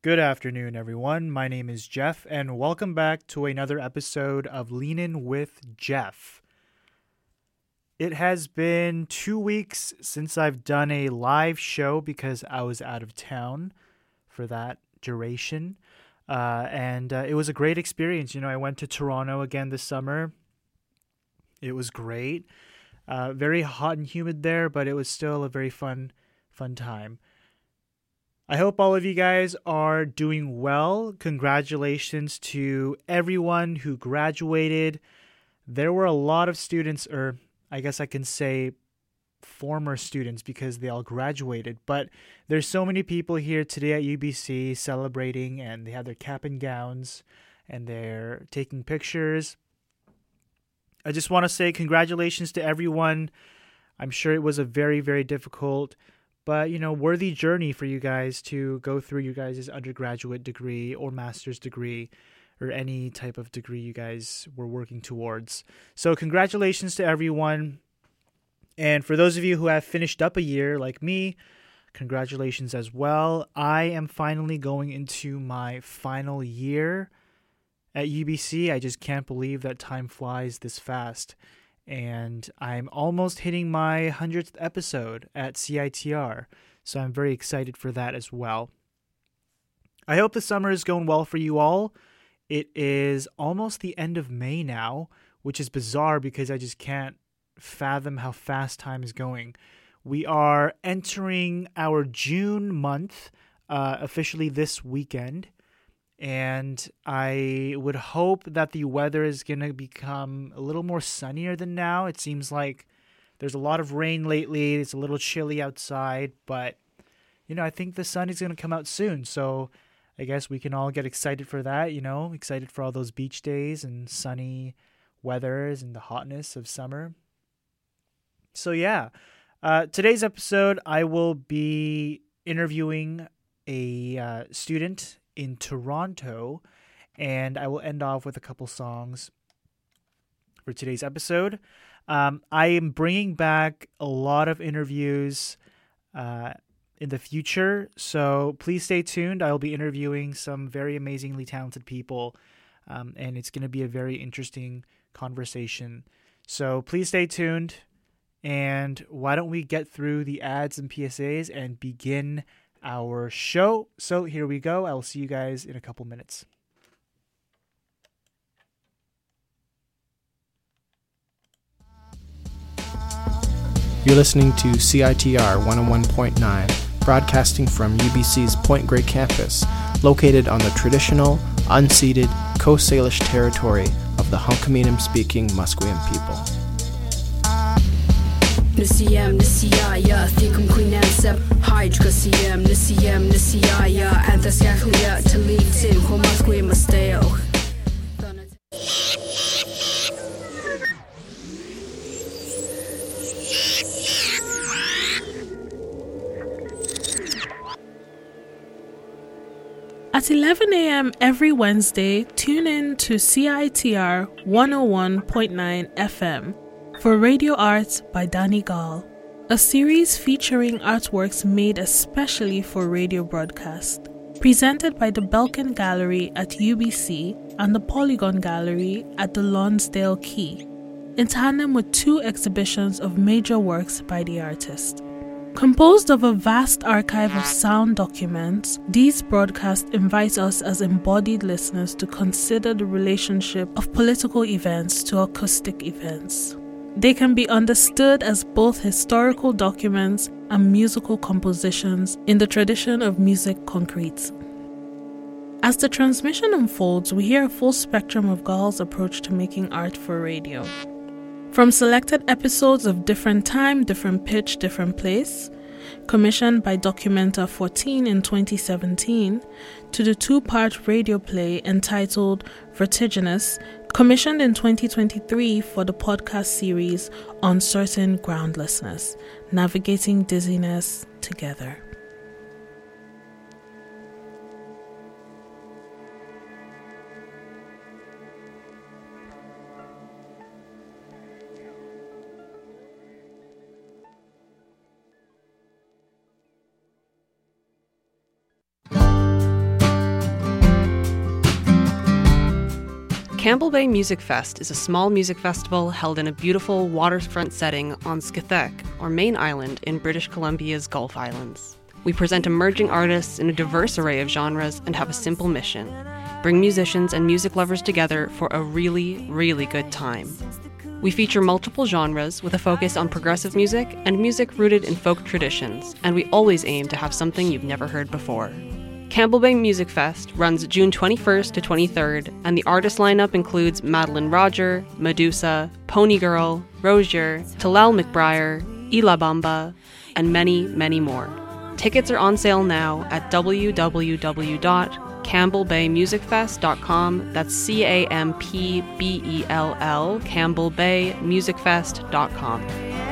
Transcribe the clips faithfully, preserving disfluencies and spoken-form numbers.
Good afternoon, everyone. My name is Jeff, and welcome back to another episode of Lean In with Jeff. It has been two weeks since I've done a live show because I was out of town for that duration, uh, and uh, it was a great experience. You know, I went to Toronto again this summer. It was great. Uh, very hot and humid there, but it was still a very fun, fun time. I hope all of you guys are doing well. Congratulations to everyone who graduated. There were a lot of students, or I guess I can say former students because they all graduated. But there's so many people here today at U B C celebrating, and they have their cap and gowns, and they're taking pictures. I just want to say congratulations to everyone. I'm sure it was a very, very difficult but, you know, worthy journey for you guys to go through your guys' undergraduate degree or master's degree or any type of degree you guys were working towards. So congratulations to everyone. And for those of you who have finished up a year like me, congratulations as well. I am finally going into my final year at U B C. I just can't believe that time flies this fast. And I'm almost hitting my hundredth episode at C I T R, so I'm very excited for that as well. I hope the summer is going well for you all. It is almost the end of May now, which is bizarre because I just can't fathom how fast time is going. We are entering our June month, uh, officially this weekend. And I would hope that the weather is going to become a little more sunnier than now. It seems like there's a lot of rain lately. It's a little chilly outside. But, you know, I think the sun is going to come out soon. So I guess we can all get excited for that, you know, excited for all those beach days and sunny weathers and the hotness of summer. So, yeah, uh, today's episode, I will be interviewing a uh, student in Toronto, and I will end off with a couple songs for today's episode. Um, I am bringing back a lot of interviews uh, in the future, so please stay tuned. I'll be interviewing some very amazingly talented people, um, and it's going to be a very interesting conversation. So please stay tuned, and why don't we get through the ads and P S As and begin our show. So here we go. I will see you guys in a couple minutes. You're listening to C I T R one oh one point nine, broadcasting from U B C's Point Grey campus, located on the traditional, unceded Coast Salish territory of the Hunkaminam-speaking Musqueam people. Nisiyam nisiyaya thikum queenansep hydra siyam nisiyam nisiyaya antaskaklia talitin homasque masteo. At eleven a.m. every Wednesday, tune in to C I T R one oh one point nine F M for Radio Arts by Danny Gall, a series featuring artworks made especially for radio broadcast, presented by the Belkin Gallery at U B C and the Polygon Gallery at the Lonsdale Quay, in tandem with two exhibitions of major works by the artist. Composed of a vast archive of sound documents, these broadcasts invite us as embodied listeners to consider the relationship of political events to acoustic events. They can be understood as both historical documents and musical compositions in the tradition of music concrete. As the transmission unfolds, we hear a full spectrum of Gall's approach to making art for radio. From selected episodes of Different Time, Different Pitch, Different Place, commissioned by Documenta fourteen in twenty seventeen, to the two-part radio play entitled Vertiginous, commissioned in twenty twenty-three for the podcast series Uncertain Groundlessness, Navigating Dizziness Together. Campbell Bay Music Fest is a small music festival held in a beautiful waterfront setting on Skathek, or main island in British Columbia's Gulf Islands. We present emerging artists in a diverse array of genres and have a simple mission: bring musicians and music lovers together for a really, really good time. We feature multiple genres with a focus on progressive music and music rooted in folk traditions, and we always aim to have something you've never heard before. Campbell Bay Music Fest runs June twenty-first to twenty-third, and the artist lineup includes Madeline Roger, Medusa, Pony Girl, Rozier, Talal McBriar, Ila Bamba, and many, many more. Tickets are on sale now at w w w dot campbell bay music fest dot com. That's C A M P B E L L, campbell bay music fest dot com.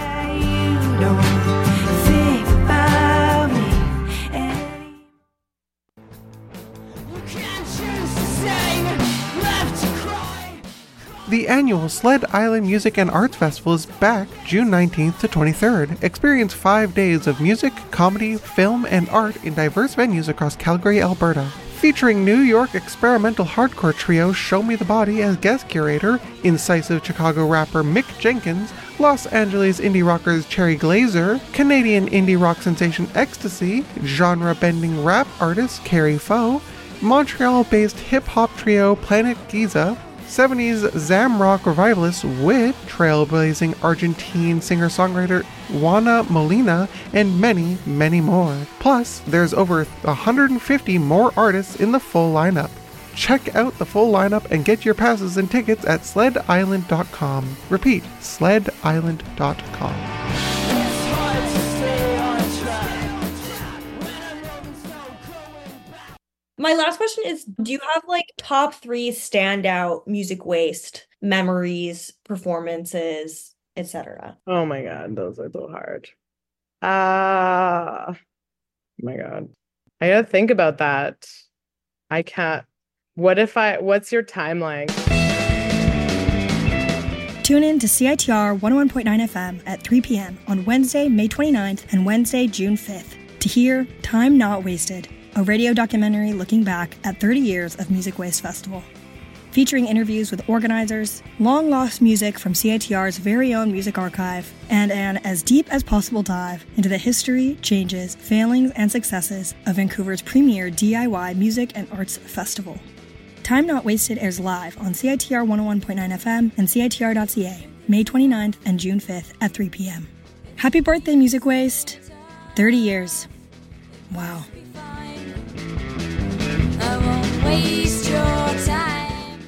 The annual Sled Island Music and Arts Festival is back June nineteenth to twenty-third. Experience five days of music, comedy, film, and art in diverse venues across Calgary, Alberta. Featuring New York experimental hardcore trio Show Me the Body as guest curator, incisive Chicago rapper Mick Jenkins, Los Angeles indie rockers Cherry Glazer, Canadian indie rock sensation Ecstasy, genre-bending rap artist Carrie Foe, Montreal-based hip-hop trio Planet Giza, seventies Zamrock revivalist with trailblazing Argentine singer-songwriter Juana Molina, and many, many more. Plus, there's over one hundred fifty more artists in the full lineup. Check out the full lineup and get your passes and tickets at sled island dot com. Repeat, sled island dot com. My last question is, do you have like top three standout music waste memories, performances, et cetera? Oh my God, those are so hard. Ah, uh, oh my God. I gotta think about that. I can't. What if I, what's your timeline? Tune in to C I T R one oh one point nine F M at three p.m. on Wednesday, May twenty-ninth and Wednesday, June fifth to hear Time Not Wasted, a radio documentary looking back at thirty years of Music Waste Festival. Featuring interviews with organizers, long-lost music from C I T R's very own music archive, and an as deep as possible dive into the history, changes, failings, and successes of Vancouver's premier D I Y music and arts festival. Time Not Wasted airs live on C I T R one oh one point nine F M and C I T R dot C A, May twenty-ninth and June fifth at three p.m. Happy birthday, Music Waste! thirty years. Wow. I won't waste your time.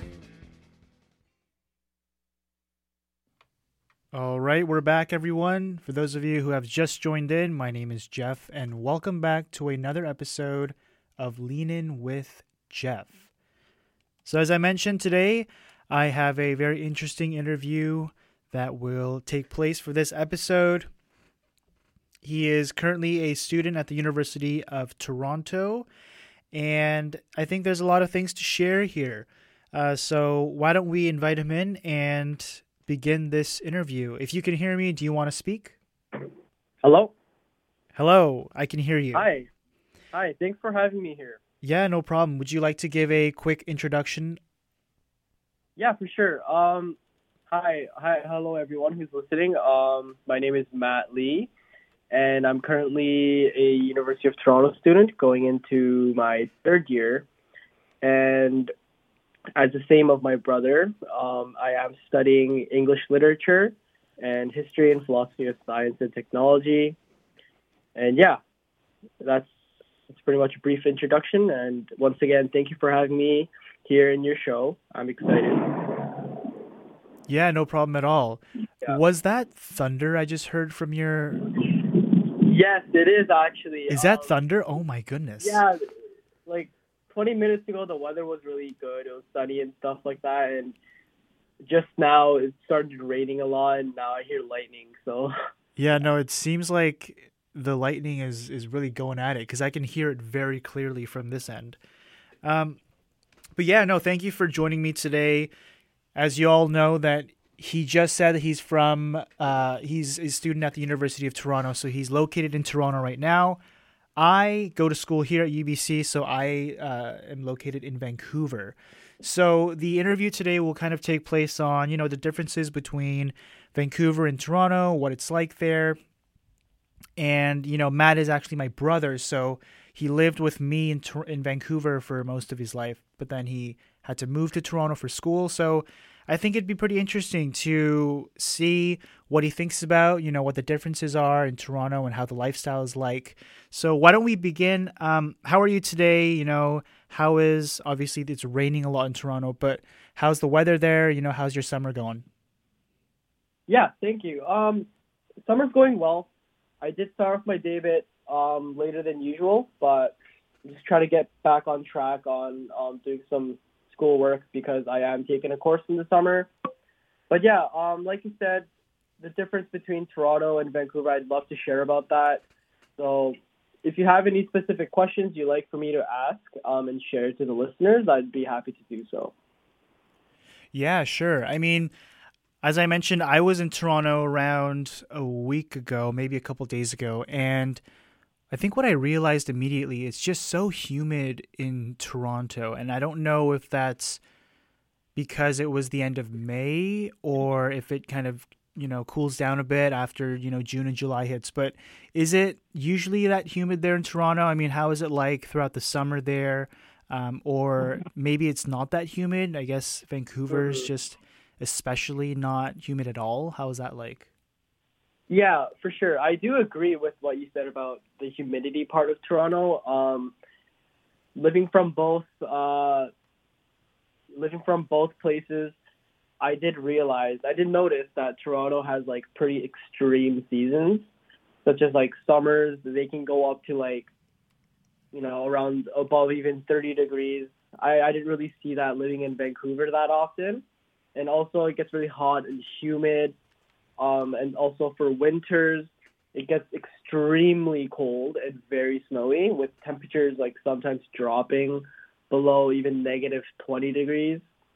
All right, we're back, everyone. For those of you who have just joined in, my name is Jeff, and welcome back to another episode of Lean In with Jeff. So as I mentioned today, I have a very interesting interview that will take place for this episode. He is currently a student at the University of Toronto, and I think there's a lot of things to share here. Uh, so why don't we invite him in and begin this interview? If you can hear me, do you want to speak? Hello? Hello, I can hear you. Hi. Hi, thanks for having me here. Yeah, no problem. Would you like to give a quick introduction? Yeah, for sure. Um, hi, hi, hello everyone who's listening. Um, my name is Matt Lee, and I'm currently a University of Toronto student going into my third year. And as the same of my brother, um, I am studying English literature and history and philosophy of science and technology. And yeah, that's that's pretty much a brief introduction. And once again, thank you for having me here in your show. I'm excited. Yeah, no problem at all. Yeah. Was that thunder I just heard from your... Yes, it is actually. Is that um, thunder? Oh my goodness. Yeah, like twenty minutes ago, the weather was really good. It was sunny and stuff like that. And just now, it started raining a lot, and now I hear lightning. So. Yeah, no, it seems like the lightning is, is really going at it, because I can hear it very clearly from this end. Um, but yeah, no, thank you for joining me today. As you all know, that he just said that he's from, uh, he's a student at the University of Toronto, so he's located in Toronto right now. I go to school here at U B C, so I uh, am located in Vancouver. So the interview today will kind of take place on, you know, the differences between Vancouver and Toronto, what it's like there. And, you know, Matt is actually my brother, so he lived with me in Tor- in Vancouver for most of his life, but then he had to move to Toronto for school. So I think it'd be pretty interesting to see what he thinks about, you know, what the differences are in Toronto and how the lifestyle is like. So why don't we begin? Um, how are you today? You know, how is, obviously it's raining a lot in Toronto, but how's the weather there? You know, how's your summer going? Yeah, thank you. Um, summer's going well. I did start off my day a bit um, later than usual, but I'm just trying to get back on track on um, doing some schoolwork because I am taking a course in the summer. But yeah, um, like you said, the difference between Toronto and Vancouver, I'd love to share about that. So if you have any specific questions you'd like for me to ask um, and share to the listeners, I'd be happy to do so. Yeah, sure. I mean, as I mentioned, I was in Toronto around a week ago, maybe a couple days ago, and I think what I realized immediately, it's just so humid in Toronto, and I don't know if that's because it was the end of May or if it kind of, you know, cools down a bit after, you know, June and July hits. But is it usually that humid there in Toronto? I mean, how is it like throughout the summer there? Um, or maybe it's not that humid. I guess Vancouver's just especially not humid at all. How is that like? Yeah, for sure. I do agree with what you said about the humidity part of Toronto. Um, living from both, uh, living from both places, I did realize, I did notice that Toronto has like pretty extreme seasons, such as like summers. They can go up to like, you know, around above even thirty degrees. I, I didn't really see that living in Vancouver that often. And also it gets really hot and humid. Um, and also for winters, it gets extremely cold and very snowy with temperatures like sometimes dropping below even negative twenty degrees.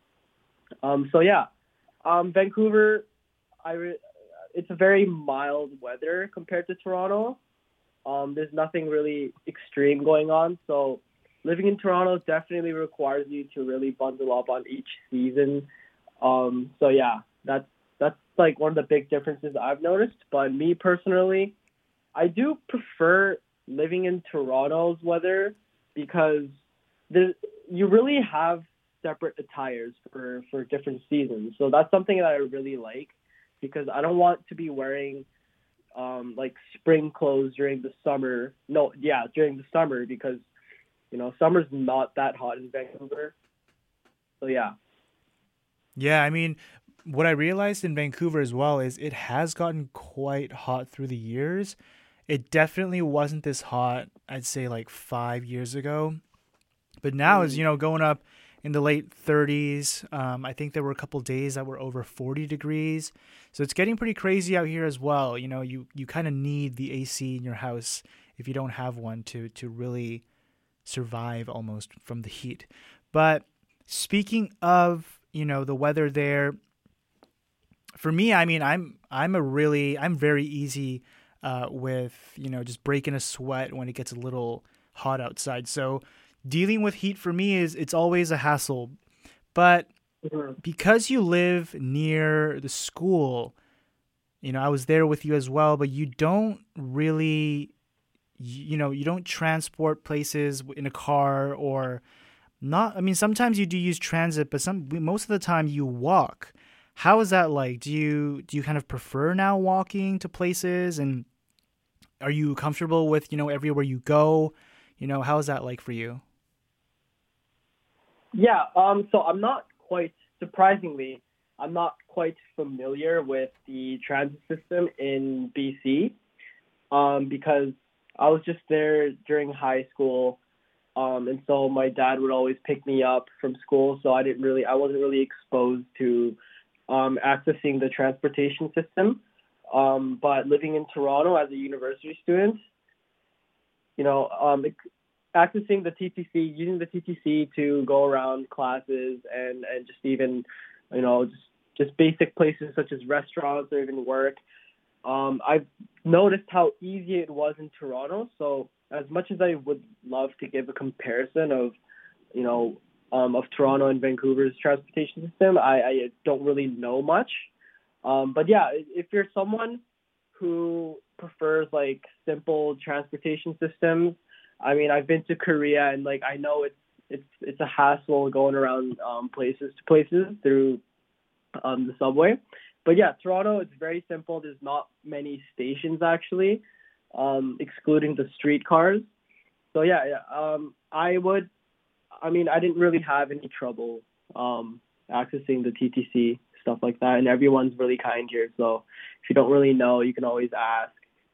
Um, so yeah, um, Vancouver, I re- it's a very mild weather compared to Toronto. Um, there's nothing really extreme going on. So living in Toronto definitely requires you to really bundle up on each season. Um, so yeah, that's that's like one of the big differences I've noticed. But me personally, I do prefer living in Toronto's weather because there, you really have separate attires for, for different seasons. So that's something that I really like because I don't want to be wearing um, like spring clothes during the summer. No, yeah, during the summer because, you know, summer's not that hot in Vancouver. So yeah. Yeah, I mean, what I realized in Vancouver as well is it has gotten quite hot through the years. It definitely wasn't this hot, I'd say like five years ago. But now, as you know, going up in the late thirties, um, I think there were a couple days that were over forty degrees. So it's getting pretty crazy out here as well. You know, you, you kind of need the A C in your house if you don't have one to, to really survive almost from the heat. But speaking of, you know, the weather there, for me, I mean, I'm I'm a really I'm very easy uh, with, you know, just breaking a sweat when it gets a little hot outside. So dealing with heat for me is it's always a hassle. But because you live near the school, you know, I was there with you as well, but you don't really, you know, you don't transport places in a car or not. I mean, sometimes you do use transit, but some most of the time you walk. How is that like? Do you do you kind of prefer now walking to places, and are you comfortable with, you know, everywhere you go? You know, how is that like for you? Yeah, um, so I'm not quite, surprisingly, I'm not quite familiar with the transit system in B C um, because I was just there during high school. Um, and so my dad would always pick me up from school. So I didn't really, I wasn't really exposed to um, accessing the transportation system. Um, but living in Toronto as a university student, you know, um, accessing the T T C, using the T T C to go around classes and, and just even, you know, just, just basic places such as restaurants or even work. Um, I've noticed how easy it was in Toronto. So as much as I would love to give a comparison of, you know, um, of Toronto and Vancouver's transportation system, I, I don't really know much. Um, but yeah, if you're someone who prefers like simple transportation systems, I mean, I've been to Korea and like I know it's it's it's a hassle going around um, places to places through um, the subway. But yeah, Toronto, it's very simple. There's not many stations actually, um, excluding the streetcars. So yeah, yeah um, I would. I mean, I didn't really have any trouble um, accessing the T T C, stuff like that, and everyone's really kind here. So if you don't really know, you can always ask.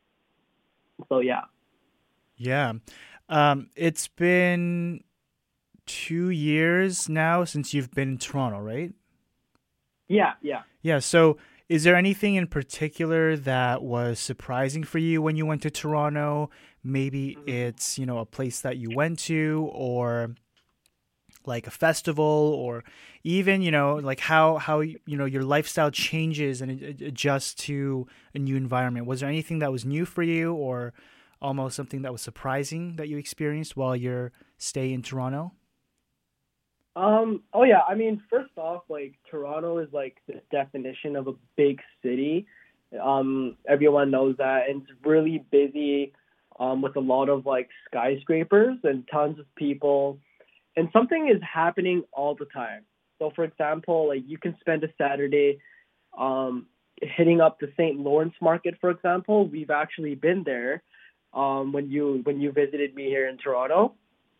So yeah. Yeah. Um, it's been two years now since you've been in Toronto, right? Yeah, yeah. Yeah, so is there anything in particular that was surprising for you when you went to Toronto? Maybe mm-hmm. it's, you know, a place that you went to, or like a festival, or even, you know, like how, how you know, your lifestyle changes and it, it adjusts to a new environment. Was there anything that was new for you, or almost something that was surprising that you experienced while your stay in Toronto? Um, oh yeah, I mean, first off, like Toronto is like the definition of a big city. Um, everyone knows that, and it's really busy, um, with a lot of like skyscrapers and tons of people, and something is happening all the time. So for example, like you can spend a Saturday, um, hitting up the Saint Lawrence Market, for example. We've actually been there. Um, when you when you visited me here in Toronto.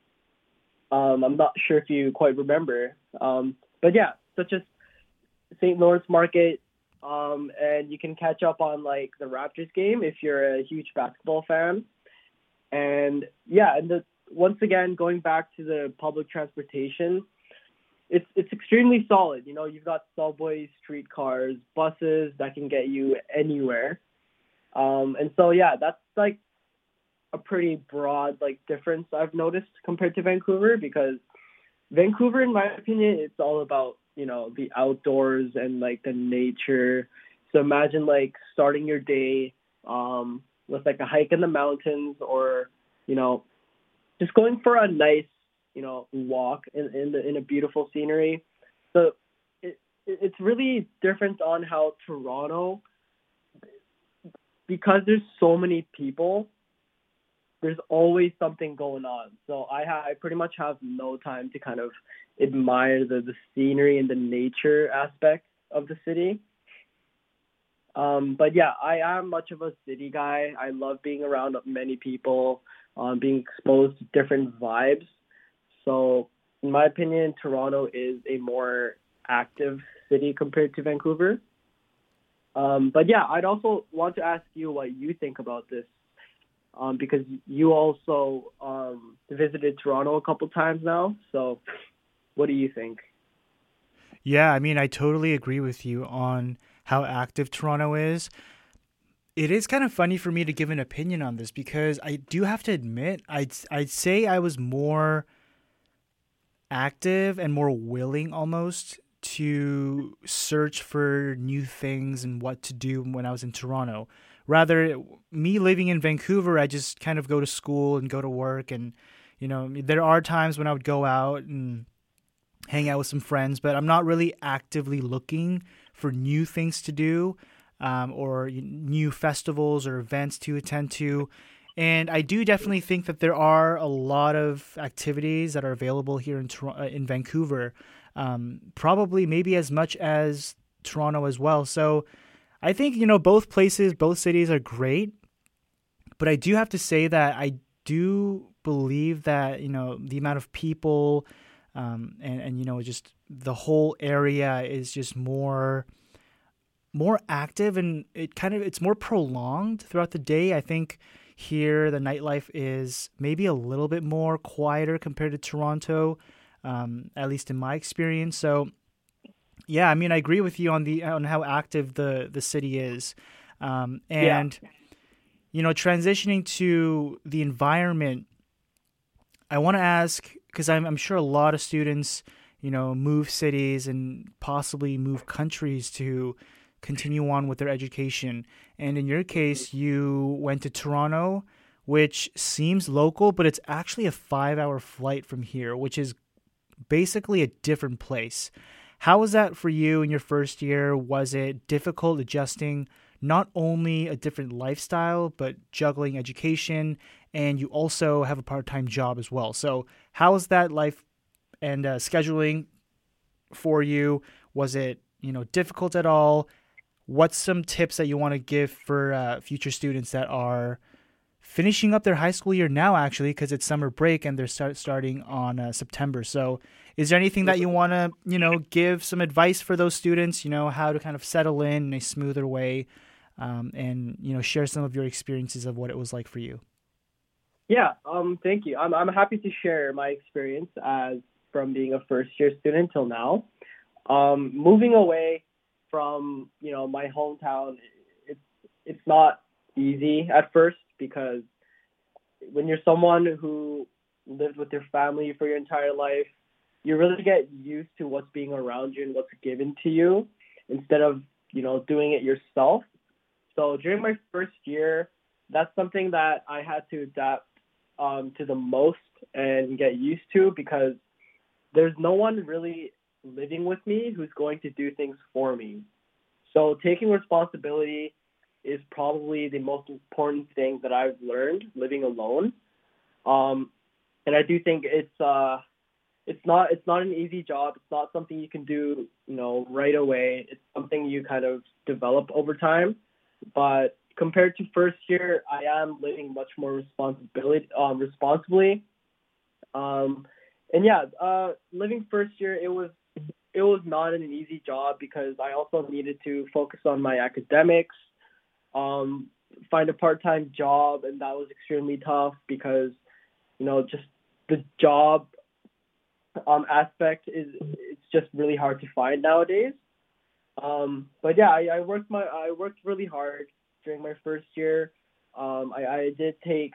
Um, I'm not sure if you quite remember. Um, but yeah, such as Saint Lawrence Market, um, and you can catch up on like the Raptors game if you're a huge basketball fan. And yeah, and the, once again, going back to the public transportation, it's it's extremely solid. You know, you've got subways, streetcars, buses that can get you anywhere. Um, and so yeah, that's like a pretty broad like difference I've noticed compared to Vancouver, because Vancouver, in my opinion, it's all about, you know, the outdoors and like the nature. So imagine like starting your day um, with like a hike in the mountains, or, you know, just going for a nice, you know, walk in in, the, in a beautiful scenery. So it it's really different on how Toronto, because there's so many people, there's always something going on. So I, ha- I pretty much have no time to kind of admire the, the scenery and the nature aspect of the city. Um, but yeah, I am much of a city guy. I love being around many people, um, being exposed to different vibes. So in my opinion, Toronto is a more active city compared to Vancouver. Um, but yeah, I'd also want to ask you what you think about this. Um, because you also um, visited Toronto a couple times now. So what do you think? Yeah, I mean, I totally agree with you on how active Toronto is. It is kind of funny for me to give an opinion on this, because I do have to admit, I'd, I'd say I was more active and more willing almost to search for new things and what to do when I was in Toronto. Rather, me living in Vancouver, I just kind of go to school and go to work. And, you know, there are times when I would go out and hang out with some friends, but I'm not really actively looking for new things to do, um, or new festivals or events to attend to. And I do definitely think that there are a lot of activities that are available here in Toronto, in Vancouver, um, probably maybe as much as Toronto as well. So I think, you know, both places, both cities are great, but I do have to say that I do believe that, you know, the amount of people um, and, and, you know, just the whole area is just more, more active, and it kind of, it's more prolonged throughout the day. I think here the nightlife is maybe a little bit more quieter compared to Toronto, um, at least in my experience. So yeah, I mean, I agree with you on the on how active the, the city is. Um, and, yeah. you know, transitioning to the environment, I want to ask, because I'm, I'm sure a lot of students, you know, move cities and possibly move countries to continue on with their education. And in your case, you went to Toronto, which seems local, but it's actually a five-hour flight from here, which is basically a different place. How was that for you in your first year? Was it difficult adjusting not only a different lifestyle, but juggling education, and you also have a part-time job as well? So how was that life and uh, scheduling for you? Was it, you know, difficult at all? What's some tips that you want to give for uh, future students that are finishing up their high school year now, actually, because it's summer break and they're start starting on uh, September. So is there anything that you want to, you know, give some advice for those students, you know, how to kind of settle in in a smoother way, um, and, you know, share some of your experiences of what it was like for you? Yeah, um, thank you. I'm I'm happy to share my experience as from being a first year student till now. Um, moving away from, you know, my hometown, it's it's not easy at first, because when you're someone who lived with your family for your entire life, you really get used to what's being around you and what's given to you instead of, you know, doing it yourself. So during my first year, that's something that I had to adapt um, to the most and get used to, because there's no one really living with me who's going to do things for me. So taking responsibility is probably the most important thing that I've learned living alone. Um, and I do think it's uh, it's not it's not an easy job. It's not something you can do, you know, right away. It's something you kind of develop over time. But compared to first year, I am living much more responsibility um, responsibly. Um, and yeah, uh, living first year, it was it was not an easy job, because I also needed to focus on my academics, um, find a part-time job, and that was extremely tough because, you know, just the job um, aspect is it's just really hard to find nowadays. Um, but yeah, I, I worked my I worked really hard during my first year. Um, I, I did take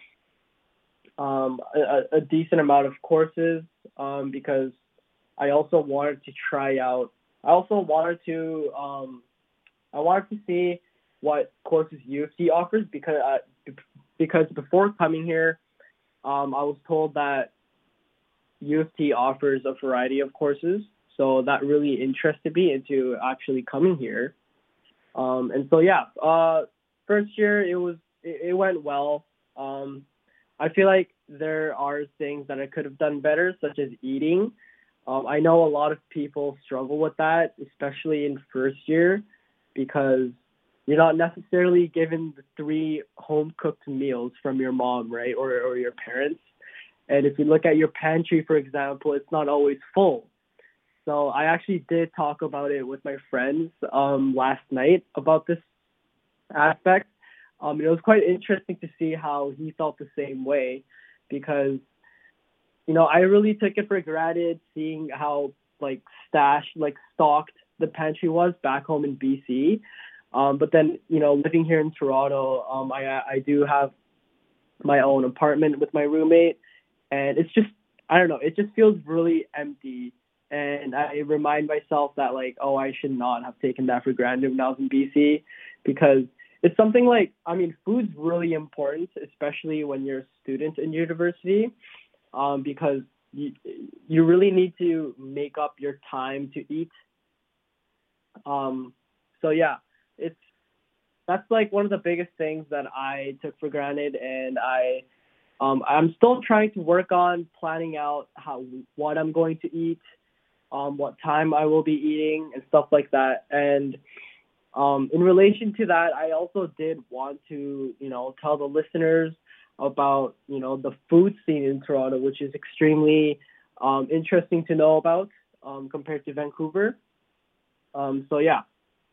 um, a, a decent amount of courses um, because I also wanted to try out. I also wanted to um, I wanted to see what courses U of T offers, because uh, because before coming here, um, I was told that U of T offers a variety of courses. So that really interested me into actually coming here. Um, and so, yeah, uh, first year, it was it, it went well. Um, I feel like there are things that I could have done better, such as eating. Um, I know a lot of people struggle with that, especially in first year, because you're not necessarily given the three home-cooked meals from your mom, right, or, or your parents. And if you look at your pantry, for example, it's not always full. So I actually did talk about it with my friends um, last night about this aspect. Um, it was quite interesting to see how he felt the same way, because, you know, I really took it for granted seeing how, like, stashed, like, stocked the pantry was back home in B C. Um, but then, you know, living here in Toronto, um, I I do have my own apartment with my roommate, and it's just, I don't know, it just feels really empty. And I remind myself that, like, oh, I should not have taken that for granted when I was in B C, because it's something like, I mean, food's really important, especially when you're a student in university, um, because you, you really need to make up your time to eat. Um, so, yeah, it's that's, like, one of the biggest things that I took for granted, and I, um, I'm still trying to work on planning out how what I'm going to eat, um, what time I will be eating, and stuff like that. And um, in relation to that, I also did want to, you know, tell the listeners about, you know, the food scene in Toronto, which is extremely um, interesting to know about um, compared to Vancouver. Um, so, yeah.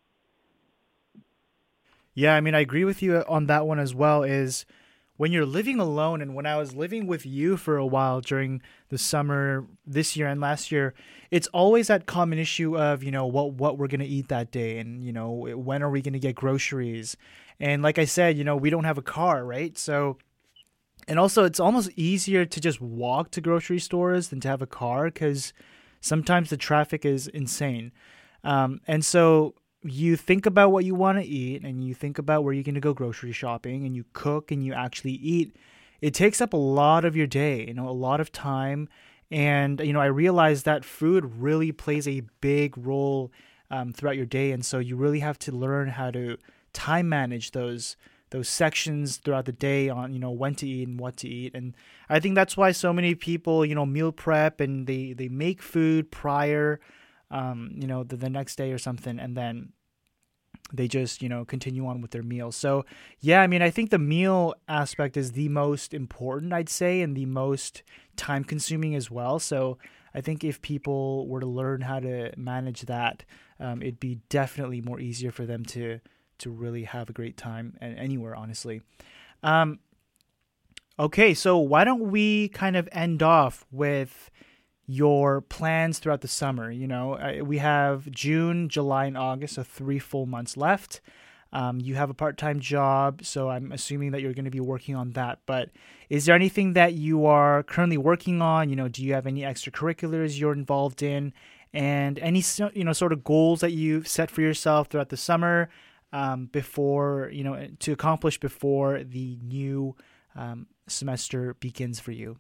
Yeah, I mean, I agree with you on that one as well, is when you're living alone, and when I was living with you for a while during the summer this year and last year, it's always that common issue of, you know, what what we're going to eat that day, and, you know, when are we going to get groceries? And like I said, you know, we don't have a car, right? So, and also it's almost easier to just walk to grocery stores than to have a car, because sometimes the traffic is insane. Um, and so you think about what you want to eat and you think about where you're going to go grocery shopping and you cook and you actually eat, it takes up a lot of your day, you know, a lot of time. And, you know, I realized that food really plays a big role um, throughout your day. And so you really have to learn how to time manage those those sections throughout the day on, you know, when to eat and what to eat. And I think that's why so many people, you know, meal prep and they, they make food prior, um, you know, the, the next day or something. And then they just, you know, continue on with their meals. So, yeah, I mean, I think the meal aspect is the most important, I'd say, and the most time consuming as well. So I think if people were to learn how to manage that, um, it'd be definitely more easier for them to to really have a great time anywhere, honestly. Um, okay, so why don't we kind of end off with your plans throughout the summer? You know, we have June, July, and August, so three full months left. Um, you have a part-time job, so I'm assuming that you're going to be working on that. But is there anything that you are currently working on? You know, do you have any extracurriculars you're involved in? And any, you know, sort of goals that you've set for yourself throughout the summer um, before, you know, to accomplish before the new um, semester begins for you?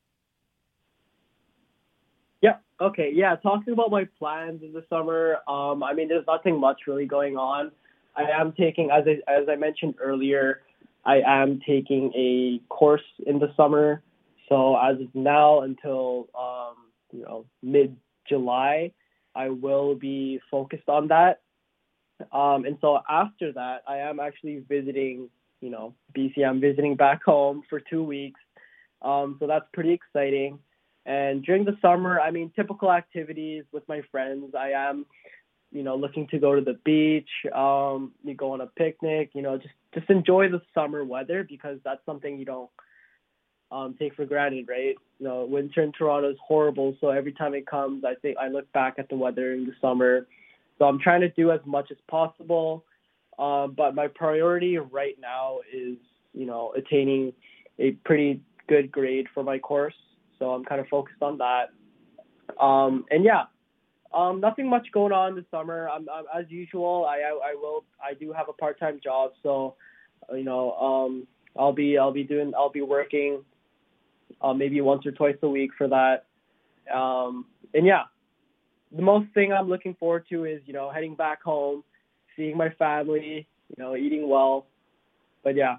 Yeah. Okay. Yeah. Talking about my plans in the summer, um, I mean, there's nothing much really going on. I am taking, as I, as I mentioned earlier, I am taking a course in the summer. So as of now until, um, you know, mid-July, I will be focused on that. Um, and so after that, I am actually visiting, you know, B C. I'm visiting back home for two weeks. Um, so that's pretty exciting. And during the summer, I mean, typical activities with my friends. I am, you know, looking to go to the beach, um, you go on a picnic, you know, just, just enjoy the summer weather, because that's something you don't um, take for granted, right? You know, winter in Toronto is horrible. So every time it comes, I think I look back at the weather in the summer. So I'm trying to do as much as possible. Um, but my priority right now is, you know, attaining a pretty good grade for my course. So I'm kind of focused on that. Um, and yeah, um, nothing much going on this summer. I'm, I'm as usual. I, I, I will. I do have a part-time job, so you know, um, I'll be I'll be doing I'll be working uh, maybe once or twice a week for that. Um, and yeah, the most thing I'm looking forward to is, you know, heading back home, seeing my family, you know, eating well. But yeah.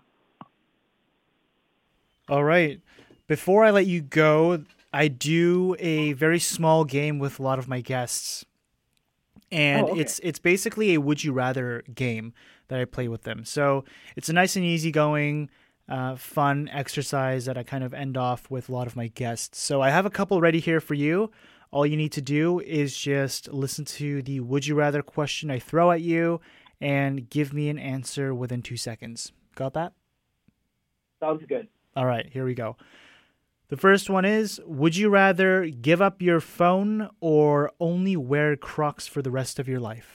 All right. Before I let you go, I do a very small game with a lot of my guests. And oh, okay. it's it's basically a would you rather game that I play with them. So it's a nice and easygoing, uh, fun exercise that I kind of end off with a lot of my guests. So I have a couple ready here for you. All you need to do is just listen to the would you rather question I throw at you and give me an answer within two seconds. Got that? Sounds good. All right, here we go. The first one is, would you rather give up your phone or only wear Crocs for the rest of your life?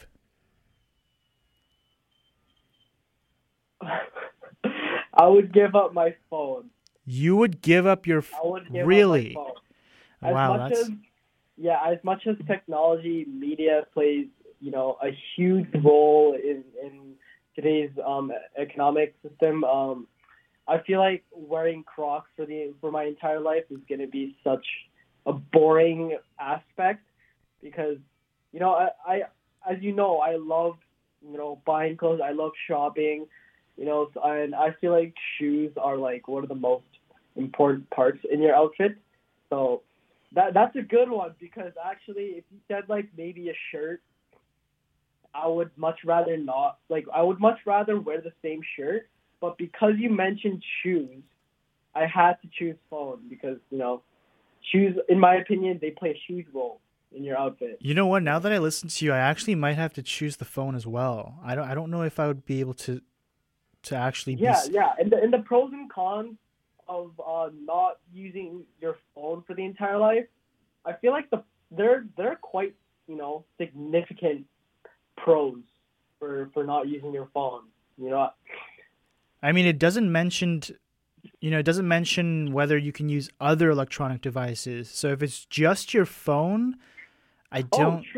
I would give up my phone. You would give up your phone? I would give really? up my phone. As wow, much that's... as, yeah, as much as technology, media plays, you know, a huge role in, in today's um, economic system, um, I feel like wearing Crocs for the for my entire life is going to be such a boring aspect, because, you know, I, I as you know, I love, you know, buying clothes. I love shopping, you know, and I feel like shoes are like one of the most important parts in your outfit. So that that's a good one, because actually, if you said like maybe a shirt, I would much rather not. Like, I would much rather wear the same shirt. But because you mentioned shoes, I had to choose phone, because, you know, shoes, in my opinion, they play a huge role in your outfit. You know what? Now that I listen to you, I actually might have to choose the phone as well. I don't. I don't know if I would be able to, to actually. Yeah, be... yeah, and the and the pros and cons of uh, not using your phone for the entire life, I feel like the they're they're quite, you know, significant pros for for not using your phone. You know. I mean, it doesn't mention, you know, it doesn't mention whether you can use other electronic devices. So if it's just your phone, I don't. Oh, true.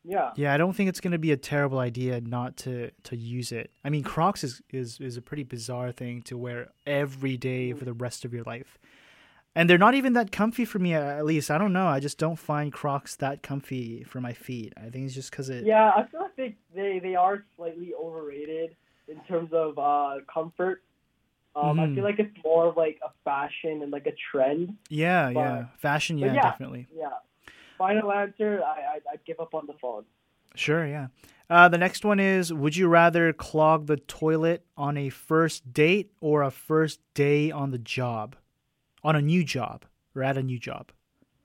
Yeah. Yeah, I don't think it's going to be a terrible idea not to, to use it. I mean, Crocs is, is, is a pretty bizarre thing to wear every day for the rest of your life. And they're not even that comfy for me, at least. I don't know. I just don't find Crocs that comfy for my feet. I think it's just because it... Yeah, I feel like they, they, they are slightly overrated in terms of uh, comfort. Um, Mhm. I feel like it's more of like a fashion and like a trend. Yeah, But- yeah. Fashion, but yeah, yeah, definitely. Yeah. Final answer, I, I, I'd give up on the phone. Sure, yeah. Uh, the next one is, would you rather clog the toilet on a first date or a first day on the job? On a new job, or at a new job?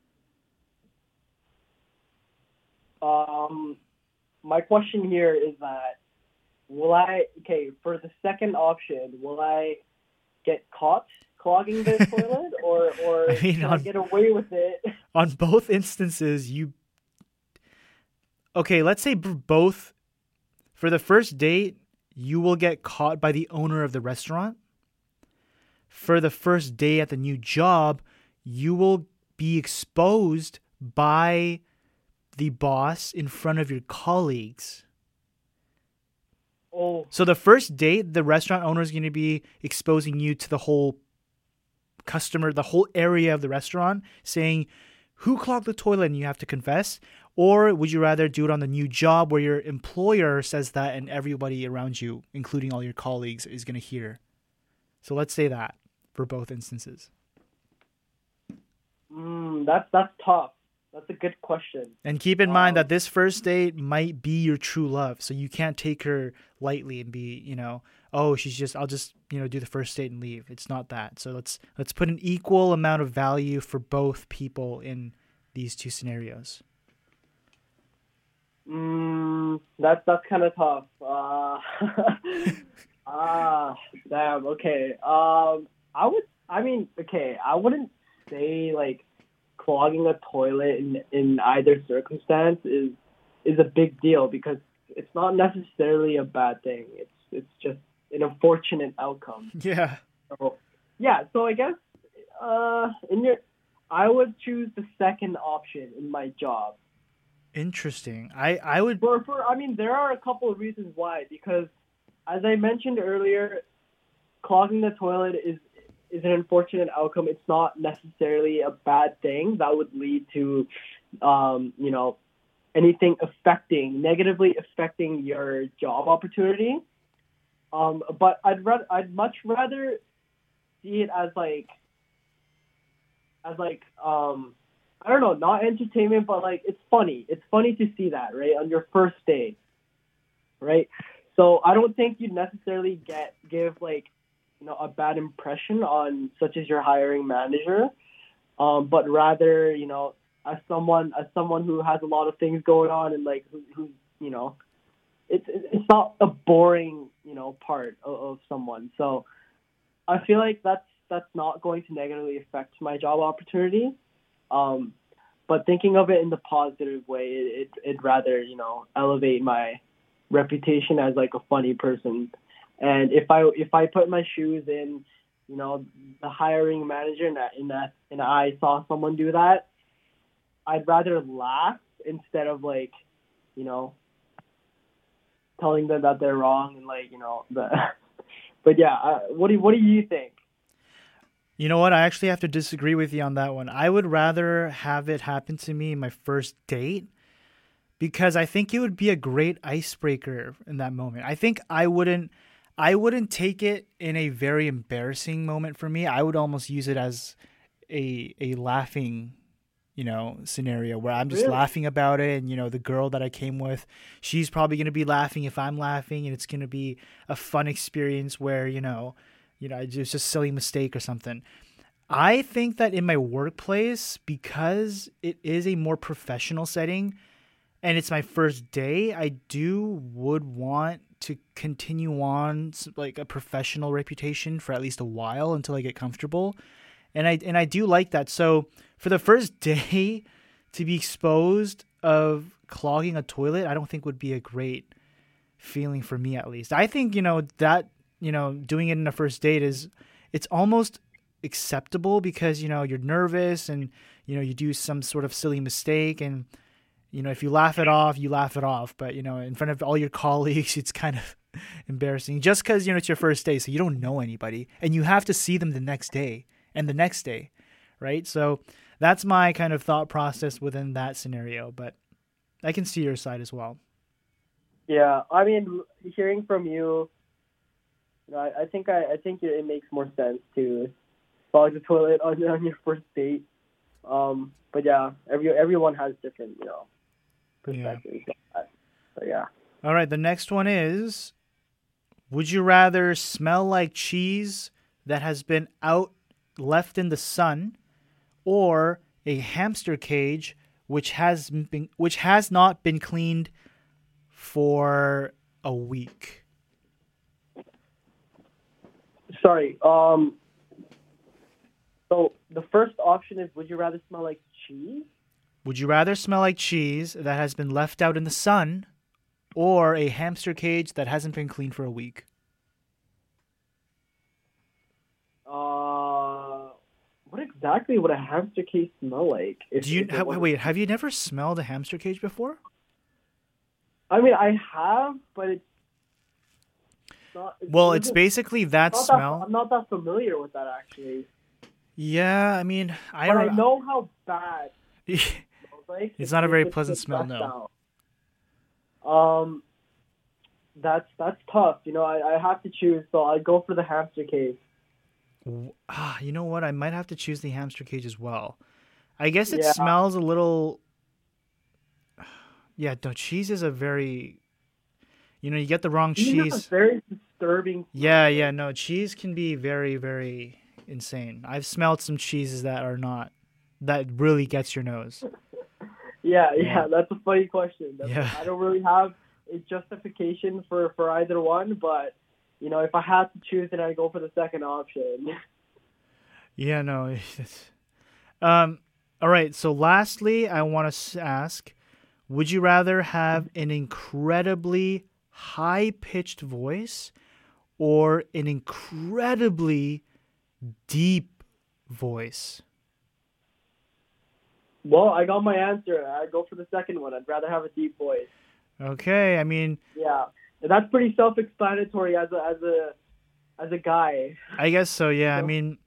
Um, my question here is that, will I, okay, for the second option, will I get caught clogging the toilet or, or I mean, can I on- get away with it? On both instances, you... Okay, let's say b- both. For the first date, you will get caught by the owner of the restaurant. For the first day at the new job, you will be exposed by the boss in front of your colleagues. Oh, So the first date, the restaurant owner is going to be exposing you to the whole customer, the whole area of the restaurant, saying, who clogged the toilet, and you have to confess? Or would you rather do it on the new job where your employer says that and everybody around you, including all your colleagues, is going to hear? So let's say that for both instances. mm, that's, that's tough. That's a good question. And keep in mind Um, that this first date might be your true love. So you can't take her lightly and be, you know, oh, she's just, I'll just, you know, do the first date and leave. It's not that. So let's, let's put an equal amount of value for both people in these two scenarios. Mm, that's that's kind of tough. Uh, ah, damn. Okay. Um, I would. I mean, okay. I wouldn't say like clogging a toilet in in either circumstance is is a big deal because it's not necessarily a bad thing. It's it's just an unfortunate outcome. Yeah. So yeah. So I guess uh, in your, I would choose the second option in my job. Interesting. I, I would. For, for I mean, there are a couple of reasons why. Because, as I mentioned earlier, clogging the toilet is is an unfortunate outcome. It's not necessarily a bad thing that would lead to, um, you know, anything affecting negatively affecting your job opportunity. Um, but I'd rather I'd much rather see it as like as like um. I don't know, not entertainment, but like it's funny. It's funny to see that, right, on your first date, right? So I don't think you'd necessarily get give like, you know, a bad impression on such as your hiring manager, um, but rather, you know, as someone as someone who has a lot of things going on and like who, who you know, it's it's not a boring, you know, part of, of someone. So I feel like that's that's not going to negatively affect my job opportunity. Um, but thinking of it in the positive way, it, it it'd rather, you know, elevate my reputation as like a funny person. And if I if I put my shoes in, you know, the hiring manager and that and that and I saw someone do that, I'd rather laugh instead of like, you know, telling them that they're wrong and like, you know, the. But yeah, uh, what do what do you think? You know what? I actually have to disagree with you on that one. I would rather have it happen to me in my first date because I think it would be a great icebreaker in that moment. I think I wouldn't I wouldn't take it in a very embarrassing moment for me. I would almost use it as a a laughing, you know, scenario where I'm just Really? laughing about it, and you know, the girl that I came with, she's probably going to be laughing if I'm laughing, and it's going to be a fun experience where, you know, You know, it's just a silly mistake or something. I think that in my workplace, because it is a more professional setting and it's my first day, I do would want to continue on like a professional reputation for at least a while until I get comfortable. And I and I do like that. So for the first day to be exposed of clogging a toilet, I don't think would be a great feeling for me, at least. I think, you know, that you know, doing it in a first date is, it's almost acceptable because, you know, you're nervous and, you know, you do some sort of silly mistake and you know, if you laugh it off, you laugh it off. But, you know, in front of all your colleagues, it's kind of embarrassing just because, you know, it's your first day. So you don't know anybody and you have to see them the next day and the next day. Right. So that's my kind of thought process within that scenario. But I can see your side as well. Yeah. I mean, hearing from you, you know, I, I think I, I think it makes more sense to follow the toilet on, on your first date. Um, but yeah, every everyone has different, you know, perspectives. Yeah. So yeah. All right. The next one is, would you rather smell like cheese that has been out left in the sun, or a hamster cage which has been which has not been cleaned for a week? Sorry. Um. So the first option is, would you rather smell like cheese? Would you rather smell like cheese that has been left out in the sun, or a hamster cage that hasn't been cleaned for a week? Uh, what exactly would a hamster cage smell like? If, Do you if it ha- wasn't- wait? Have you never smelled a hamster cage before? I mean, I have, but it's not. It's, Well, it's isn't- basically that not smell. That, I'm not that familiar with that actually. Yeah, I mean, I But don't I know how bad. It it's smells like. not a If very it's pleasant just smell, left no. out. Um, that's that's tough. You know, I, I have to choose, so I go for the hamster cage. W- Ah, you know what? I might have to choose the hamster cage as well. I guess it Yeah. smells a little. Yeah, no, cheese is a very. You know, you get the wrong Cheese is a cheese. very disturbing. Yeah, yeah, no, cheese can be very, very insane. I've smelled some cheeses that are not, that really gets your nose. Yeah, yeah, Yeah. that's a funny question. That's, Yeah. I don't really have a justification for, for either one, but, you know, if I had to choose, then I'd go for the second option. Yeah, no. It's, um. All right. So, lastly, I want to ask: would you rather have an incredibly high-pitched voice, or an incredibly deep voice? Well, I got my answer. I'd go for the second one. I'd rather have a deep voice. Okay. I mean, Yeah, that's pretty self-explanatory as a as a as a guy. I guess so. Yeah. I So- mean,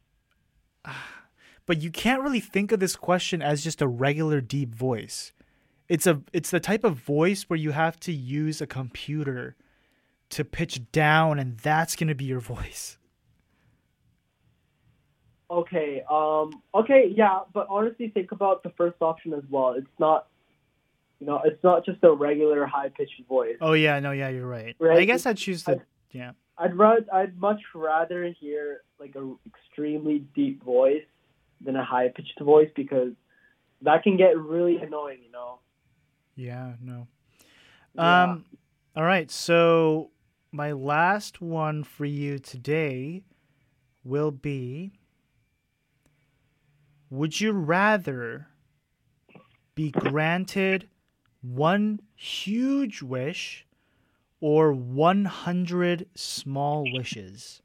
but you can't really think of this question as just a regular deep voice. It's a it's the type of voice where you have to use a computer to pitch down, and that's going to be your voice. Okay. Um. Okay. Yeah, but honestly, think about the first option as well. It's not, you know, it's not just a regular high-pitched voice. Oh yeah, no, yeah, you're right. Right. I guess I'd choose the I- yeah. I'd rather, I'd much rather hear like a extremely deep voice than a high-pitched voice, because that can get really annoying. You know. Yeah, no. Yeah. Um all right, so my last one for you today will be, would you rather be granted one huge wish or one hundred small wishes?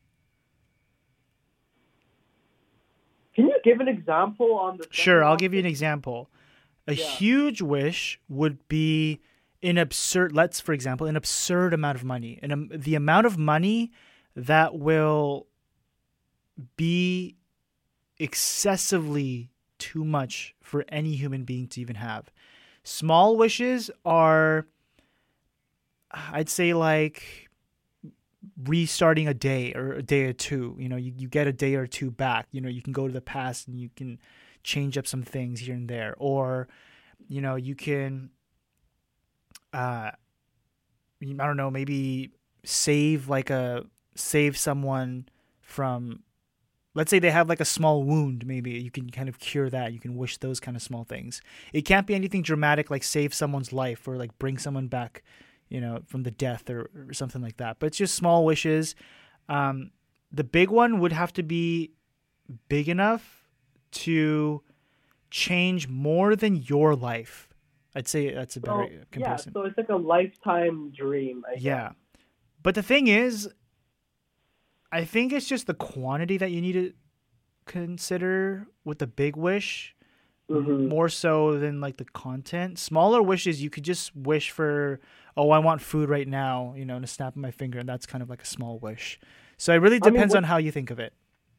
Can you give an example on the? Sure, second I'll give you an option? example. A Yeah. huge wish would be an absurd, let's, for example, an absurd amount of money. And um, the amount of money that will be excessively too much for any human being to even have. Small wishes are, I'd say, like restarting a day or a day or two. You know, you, you get a day or two back. You know, you can go to the past and you can change up some things here and there. Or, you know, you can, uh, I don't know, maybe save like a, save someone from, let's say they have like a small wound, maybe you can kind of cure that. You can wish those kind of small things. It can't be anything dramatic like save someone's life or like bring someone back, you know, from the death or, or something like that. But it's just small wishes. Um, the big one would have to be big enough to change more than your life. I'd say that's a better So, yeah, comparison. so it's like a lifetime dream. I guess. Yeah. But the thing is, I think it's just the quantity that you need to consider with the big wish. Mhm. more so than like the content. Smaller wishes, you could just wish for, oh, I want food right now, you know, in a snap of my finger, and that's kind of like a small wish. So it really I mean, depends what- on how you think of it.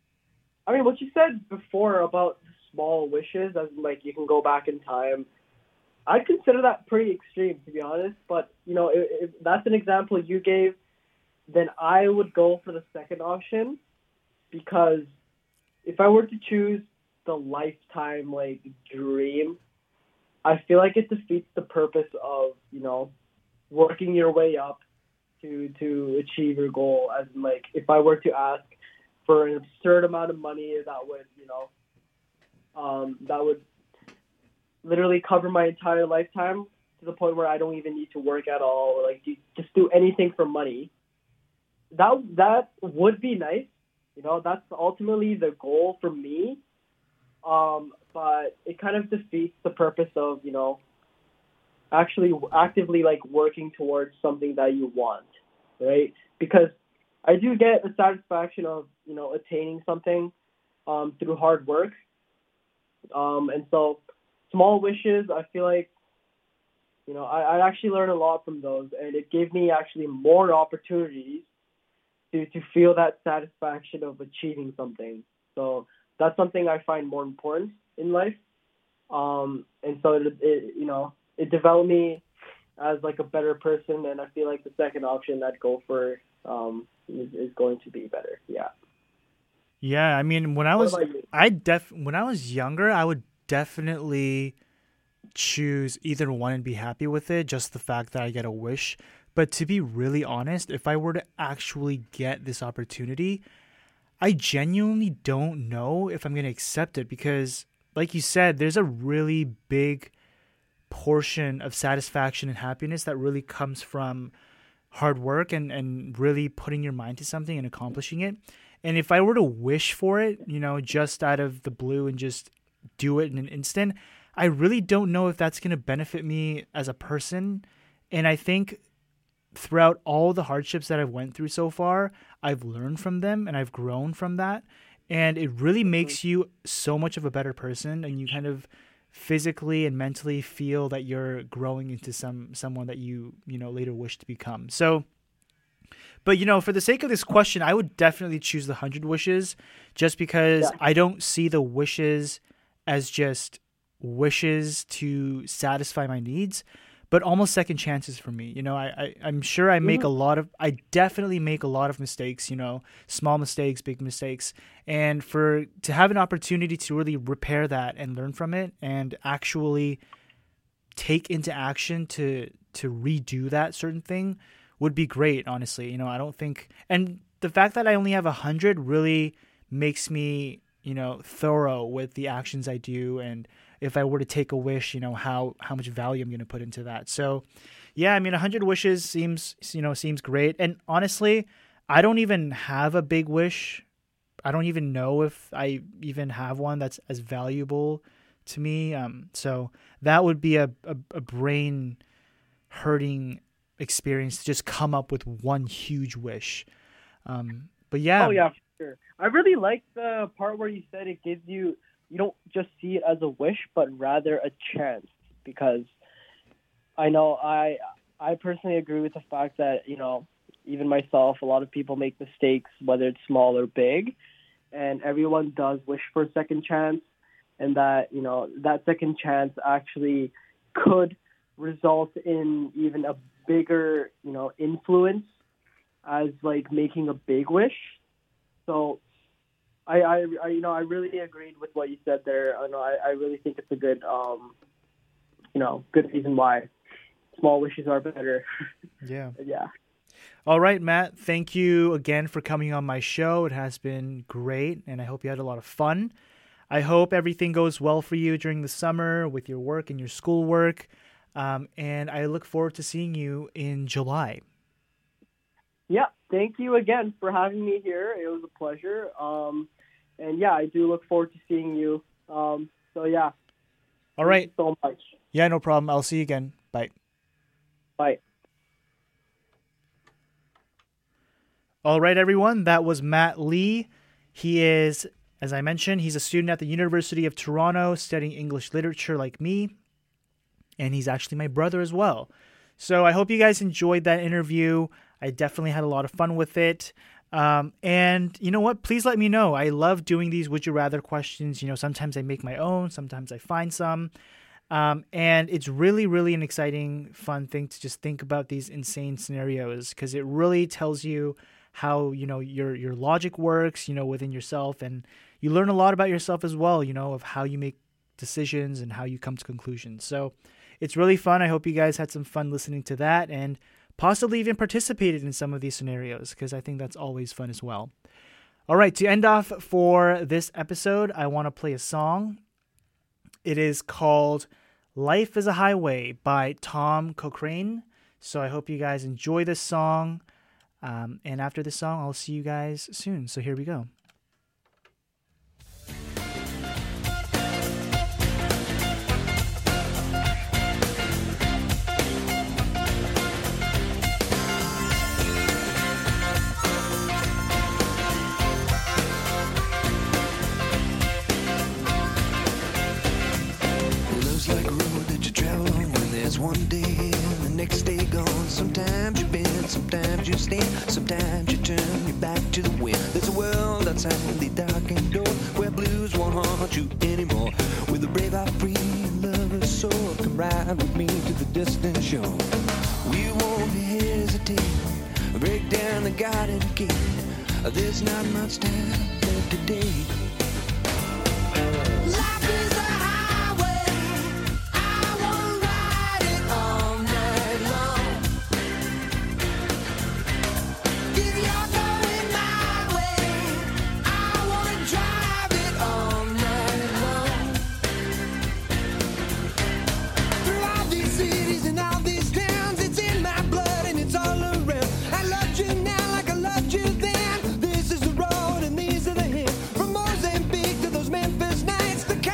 I mean, what you said before about small wishes, as in, like you can go back in time, I'd consider that pretty extreme, to be honest. But you know, if, if that's an example you gave, then I would go for the second option, because if I were to choose the lifetime like dream, I feel like it defeats the purpose of, you know, working your way up to to achieve your goal. As in, like, if I were to ask for an absurd amount of money, that would, you know, um, that would literally cover my entire lifetime to the point where I don't even need to work at all, or like do, just do anything for money. That that would be nice, you know. That's ultimately the goal for me. Um, but it kind of defeats the purpose of, you know, actually actively like working towards something that you want, right? Because I do get the satisfaction of, you know, attaining something um, through hard work. Um, and so small wishes, I feel like, you know, I, I actually learned a lot from those, and it gave me actually more opportunities to, to feel that satisfaction of achieving something. So that's something I find more important in life. Um, and so, it, it, you know, it developed me as like a better person, and I feel like the second option I'd go for um, is, is going to be better. Yeah. Yeah, I mean, when I What was, about you? I def, when I was younger, I would definitely choose either one and be happy with it. Just the fact that I get a wish. But to be really honest, if I were to actually get this opportunity, I genuinely don't know if I'm going to accept it, because, like you said, there's a really big portion of satisfaction and happiness that really comes from hard work and, and really putting your mind to something and accomplishing it. And if I were to wish for it, you know, just out of the blue and just do it in an instant, I really don't know if that's going to benefit me as a person. And I think throughout all the hardships that I've went through so far, I've learned from them and I've grown from that. And it really makes you so much of a better person, and you kind of physically and mentally feel that you're growing into some someone that you, you know, later wish to become. So, but, you know, for the sake of this question, I would definitely choose the hundred wishes, just because Yeah. I don't see the wishes as just wishes to satisfy my needs, but almost second chances for me. You know, I, I, I'm sure I make Mhm. a lot of, I definitely make a lot of mistakes, you know, small mistakes, big mistakes. And for, to have an opportunity to really repair that and learn from it and actually take into action to, to redo that certain thing would be great, honestly. You know, I don't think, and the fact that I only have a hundred really makes me, you know, thorough with the actions I do. And if I were to take a wish, you know, how, how much value I'm going to put into that. So yeah, I mean, a hundred wishes seems, you know, seems great. And honestly, I don't even have a big wish. I don't even know if I even have one that's as valuable to me. Um, so that would be a, a, a brain hurting experience to just come up with one huge wish. Um, but yeah. Oh yeah, for sure. I really like the part where you said it gives you, you don't just see it as a wish, but rather a chance. Because I know I I personally agree with the fact that, you know, even myself, a lot of people make mistakes, whether it's small or big, and everyone does wish for a second chance, and that, you know, that second chance actually could result in even a bigger, you know, influence as like making a big wish. So I, I, I you know, I really agreed with what you said there. I know I, I really think it's a good, um, you know, good reason why small wishes are better. Yeah. Yeah. All right, Matt, thank you again for coming on my show. It has been great, and I hope you had a lot of fun. I hope everything goes well for you during the summer with your work and your schoolwork. Um, and I look forward to seeing you in July. Yeah, thank you again for having me here. It was a pleasure. Um, and yeah, I do look forward to seeing you. Um, so yeah. All right. Thank you so much. Yeah, no problem. I'll see you again. Bye. Bye. All right, everyone. That was Matt Lee. He is As I mentioned, he's a student at the University of Toronto studying English literature like me, and he's actually my brother as well. So I hope you guys enjoyed that interview. I definitely had a lot of fun with it. Um, and you know what? Please let me know. I love doing these Would You Rather questions. You know, sometimes I make my own, sometimes I find some. Um, and it's really, really an exciting, fun thing to just think about these insane scenarios, because it really tells you how, you know, your your logic works, you know, within yourself. And you learn a lot about yourself as well, you know, of how you make decisions and how you come to conclusions. So it's really fun. I hope you guys had some fun listening to that and possibly even participated in some of these scenarios, because I think that's always fun as well. All right, to end off for this episode, I want to play a song. It is called Life is a Highway by Tom Cochrane. So I hope you guys enjoy this song. Um, and after this song, I'll see you guys soon. So here we go. One day and the next day gone. Sometimes you bend, sometimes you stand, sometimes you turn your back to the wind. There's a world outside the darkened door where blues won't haunt you anymore. With a brave heart free and lover's soul, come ride with me to the distant shore. We won't hesitate, break down the garden gate. There's not much time left today. Life is a This is the road and these are the hills. From Mozambique to those Memphis nights, the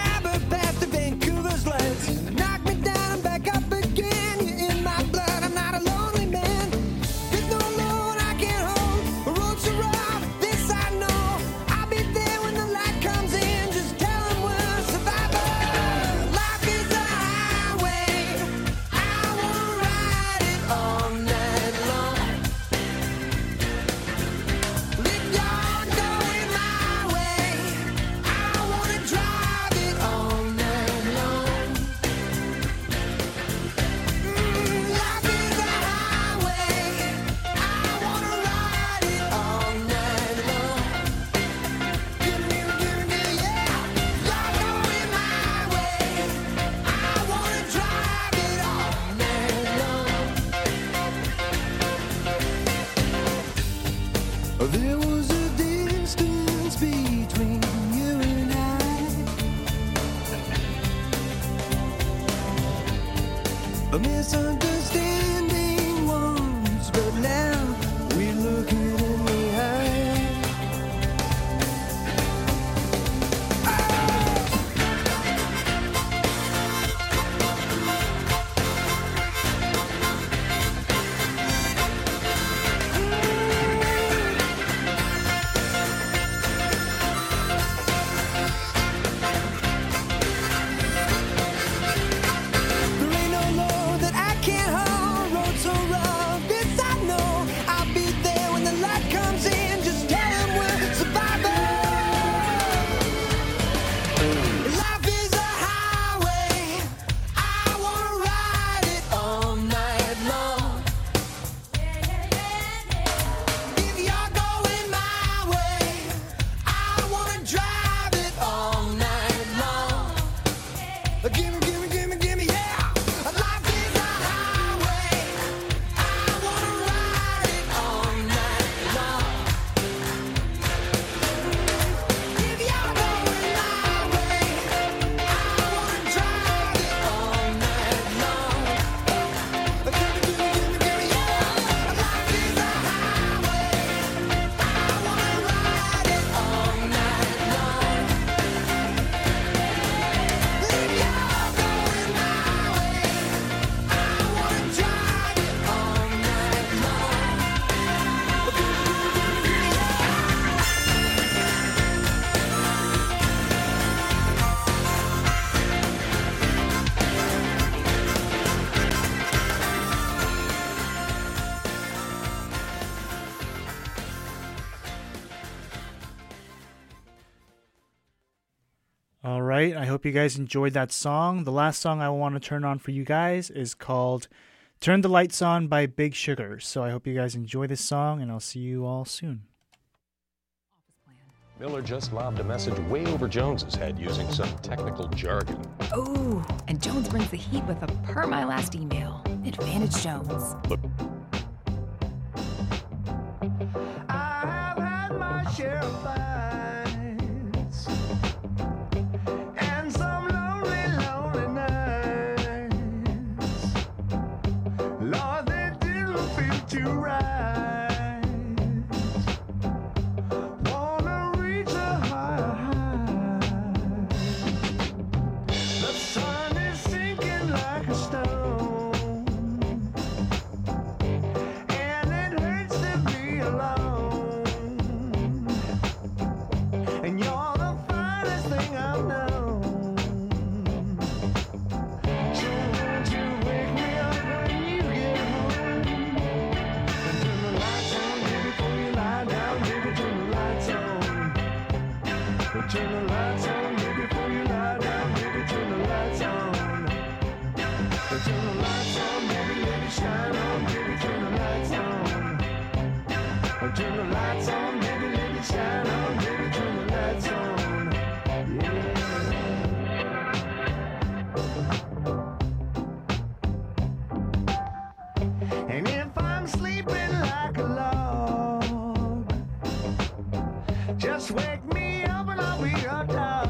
right. I hope you guys enjoyed that song. The last song I want to turn on for you guys is called Turn the Lights On by Big Sugar. So I hope you guys enjoy this song, and I'll see you all soon. Miller just lobbed a message way over Jones's head using some technical jargon. Ooh, and Jones brings the heat with a per my last email. Advantage Jones. Look. I have had my share of fights and some lonely, lonely nights. Lord, they didn't feel too right. Wanna reach a higher height. The sun is sinking like a stone, and it hurts to be alone. And you're the finest thing I've known. So won't you wake me up when you get home? And turn the lights on, baby, before you lie down, baby, turn the lights on. But turn the lights on, baby, before you lie down, baby, turn the lights on. But turn the lights on, baby, let it shine on, baby, turn the lights on. But turn the lights on, baby, let it shine on, baby, turn the lights on. Yeah. And if I'm sleeping like a log, just wake me up and I'll be your dog.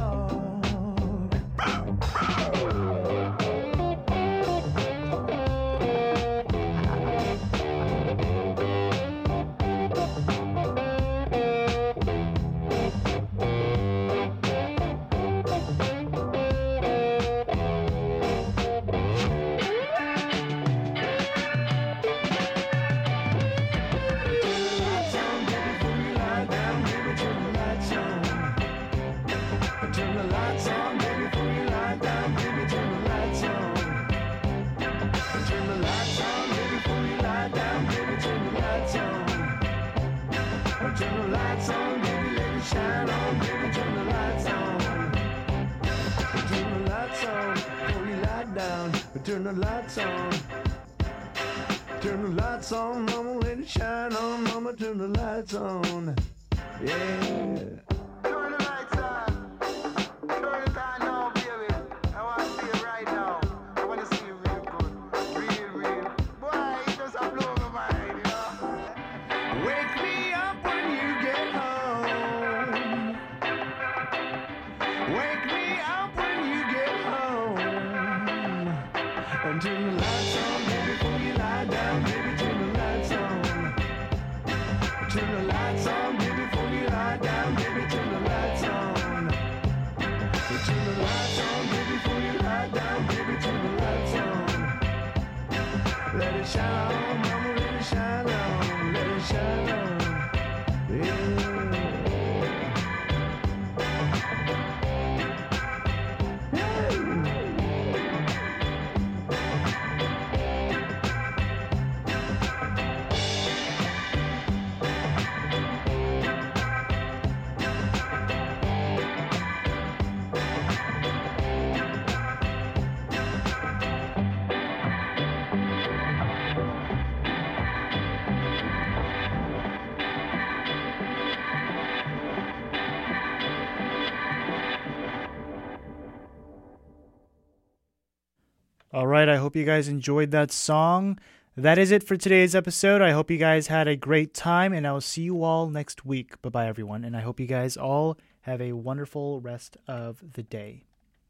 Lights on, baby, before you lie down, baby, turn the lights on. Turn the lights on, baby, before you lie down, baby, turn the lights on. Turn the lights on, baby, before you lie down, baby, turn the lights on. Turn the lights on, baby, let it shine on, baby, turn the lights on. Turn the lights on, before you lie down, turn the lights on. Turn the lights on, mama, let it shine on, mama, turn the lights on. Yeah. Turn the lights on. Turn it on now, baby. I want to see you right now. I want to see you real good. Real, real. Boy, you just a blow my mind, you know. Wake me up when you get home. Wake me up when you get home. And turn the lights on, baby, before you lie down, baby, turn the lights on. Turn the lights on, baby, before you lie down, baby, turn the lights on. Turn the lights on, baby, before you lie down, baby, turn the lights on. Let it shine on, mama, let it shine on, let it shine on. Yeah. All right, I hope you guys enjoyed that song. That is it for today's episode. I hope you guys had a great time, and I'll see you all next week. Bye-bye, everyone, and I hope you guys all have a wonderful rest of the day.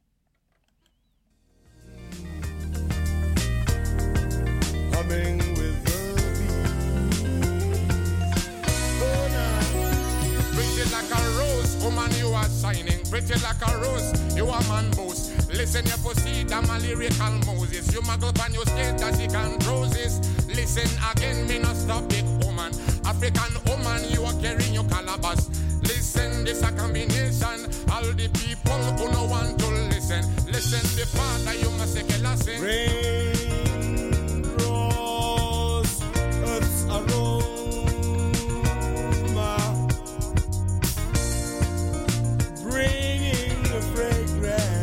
Humming with the beat. Pretty like a rose, woman, you are shining. Pretty like a rose, you are man boast. Listen, you proceed, I'm a lyrical Moses. You muggle on your state that you can roses. Listen again, me not stop big woman. African woman, you are carrying your calabash. Listen, this a combination. All the people who no want to listen. Listen, the father, you must take a lesson. Rain, rose, earth's aroma, bringing the fragrance.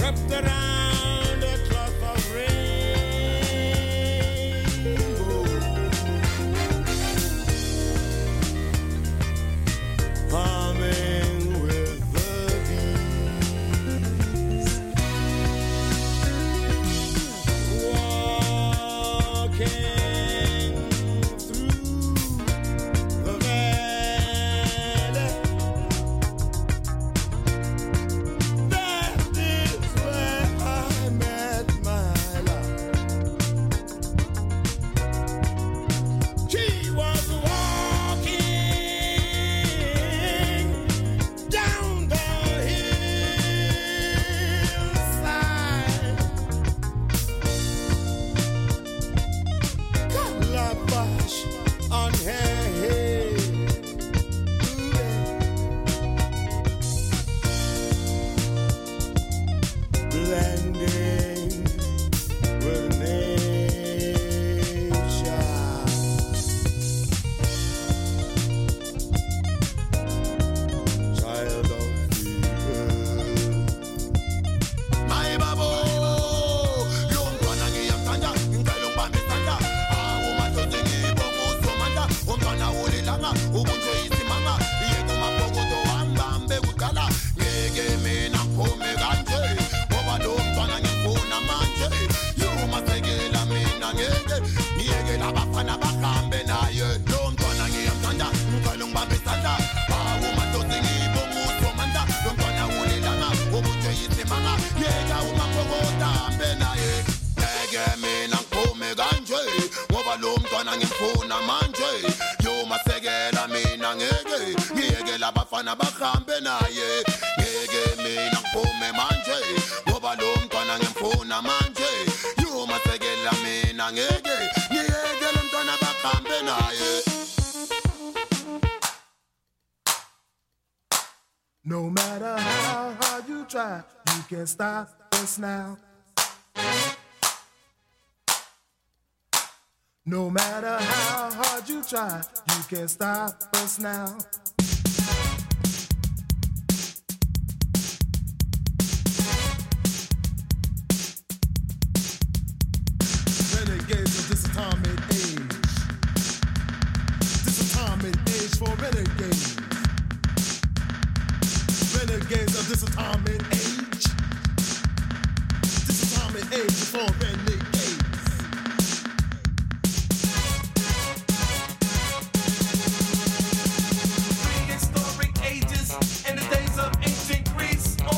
wrapped around a cloth of rainbow. Humming with the bees. Walking through the valley. That is where I met my love. She was walking down the hillside. Calabash on her head. Blending with nature. Child of the earth. My babo, yung panangi ang tanda, yung talong pamitanda. Ah, umatotingi bongo somanda, umpana uli langa, ubunjo isimanga, iye kumapogo to ambambe kutala, ngege mina kome ganje, obado mpanangi funa manje, yuma segela mina ngege, ngege la bafana bakambe na ye, yung panangi ang tanda, yung talong pamitanda. Ah, umatotingi bongo somanda, yung pana uli langa, ubunjo isimanga, ngege umapogo tambe na ye, ngege mina kome ganje, obado mtwana ngifuna manje, yuma segela mina ngege, ngege la bafana bakambe naye, ngege mina ngiphume manje, ngoba lo mntwana ngimfuna manje, yuma segela mina ngege, ngege lo mntwana bakambe naye. No matter how hard you try, you can't stop us now. No matter how hard you try, you can't stop us now. Renegades of this atomic age. This atomic age for renegades. Renegades of this atomic age. This atomic age is for renegades.